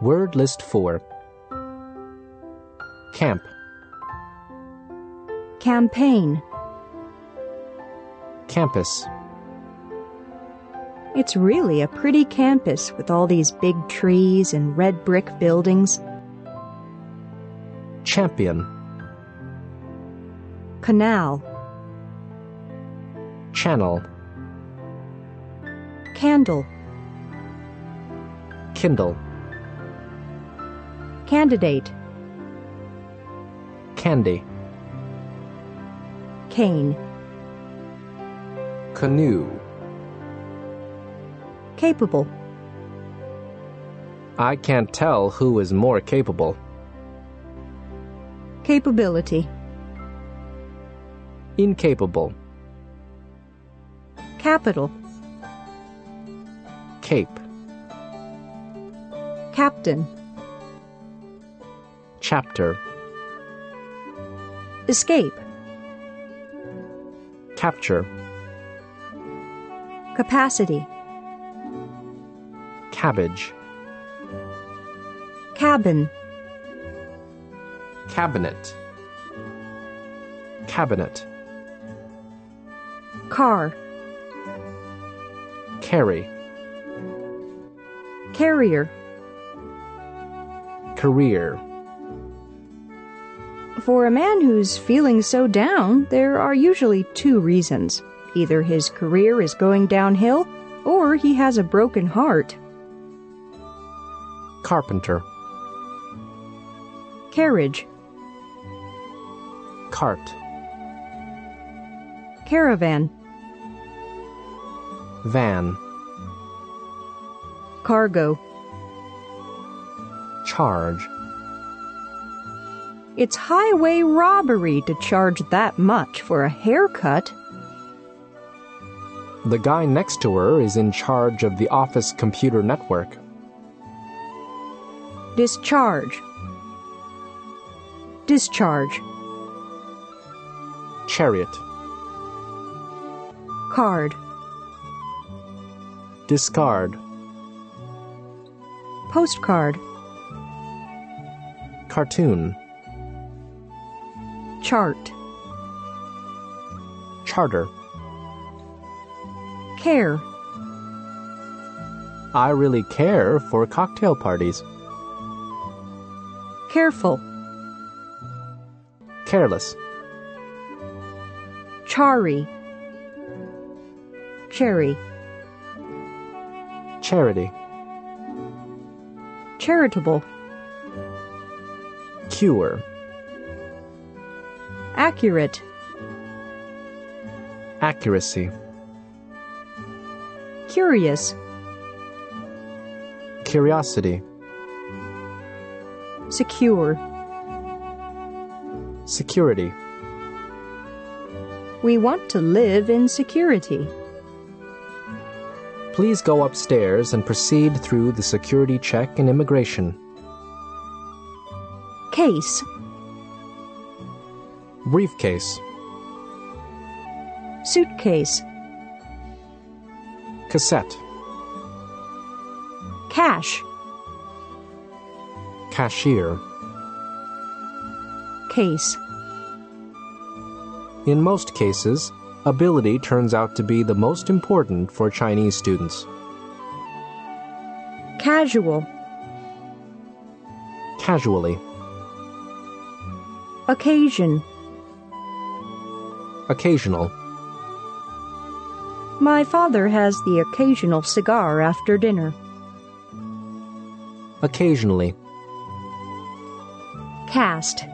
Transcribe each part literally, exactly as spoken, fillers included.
Word list four. Camp. Campaign. Campus. It's really a pretty campus with all these big trees and red brick buildings. Champion. Canal. Channel. Candle. Kindle. Candidate. Candy. Cane. Canoe. Capable. I can't tell who is more capable. Capability. Incapable. Capital. Cape. Captain. Chapter. Escape. Capture. Capacity. Cabbage. Cabin. Cabinet. Cabinet. Car. Carry. Carrier. Career. For a man who's feeling so down, there are usually two reasons. Either his career is going downhill, or he has a broken heart. Carpenter. Carriage. Cart. Caravan. Van. Cargo. Charge. It's highway robbery to charge that much for a haircut. The guy next to her is in charge of the office computer network. Discharge. Discharge. Chariot. Card. Discard. Postcard. Cartoon. Chart. Charter. Care. I really care for cocktail parties. Careful. Careless. Chari. Cherry. Charity. Charitable. Cure. Accurate. Accuracy. Curious. Curiosity. Secure. Security. We want to live in security. Please go upstairs and proceed through the security check and immigration. Case. Briefcase. Suitcase. Cassette. Cash. Cashier. Case. In most cases, ability turns out to be the most important for Chinese students. Casual. Casually. Occasion. Occasional. My father has the occasional cigar after dinner. Occasionally. Cast.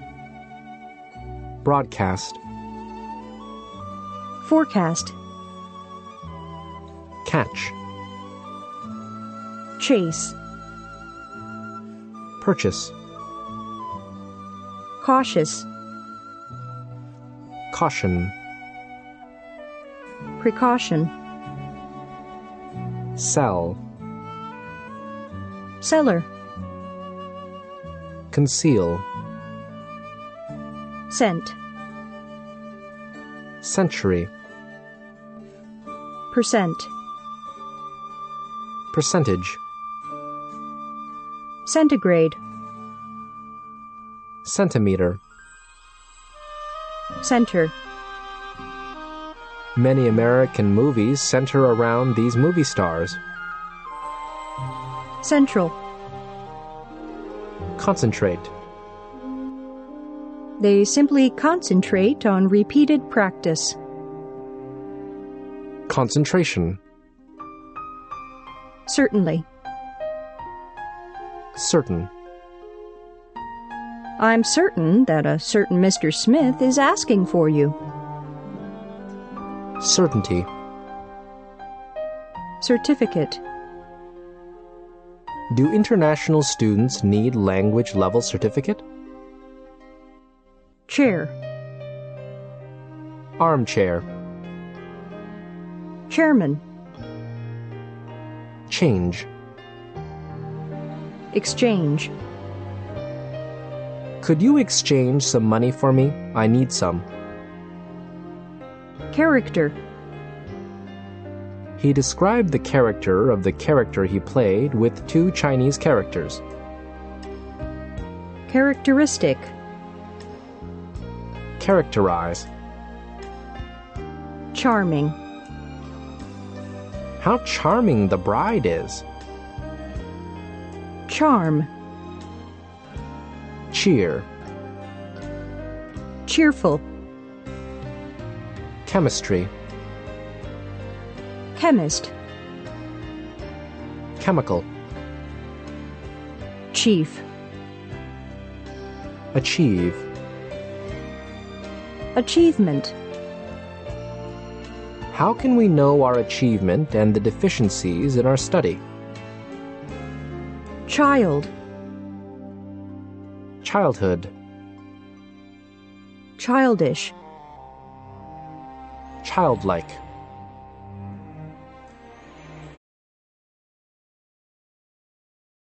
Broadcast. Forecast. Catch. Chase. Purchase. Cautious. Caution. Precaution. Sell. Cellar. Conceal. Cent. Century. Percent. Percentage. Centigrade. Centimeter. Center. Many American movies center around these movie stars. Central. Concentrate. They simply concentrate on repeated practice. Concentration. Certainly. Certain. I'm certain that a certain Mister Smith is asking for you. Certainty. Certificate. Do international students need language level certificate? Chair. Armchair. Chairman. Change. Exchange. Could you exchange some money for me? I need some. Character. He described the character of the character he played with two Chinese characters. Characteristic. Characterize. Charming. How charming the bride is. Charm. Cheer. Cheerful. Chemistry. Chemist. Chemical. Chief. Achieve. Achievement. How can we know our achievement and the deficiencies in our study? Child. Childhood. Childish. Childlike.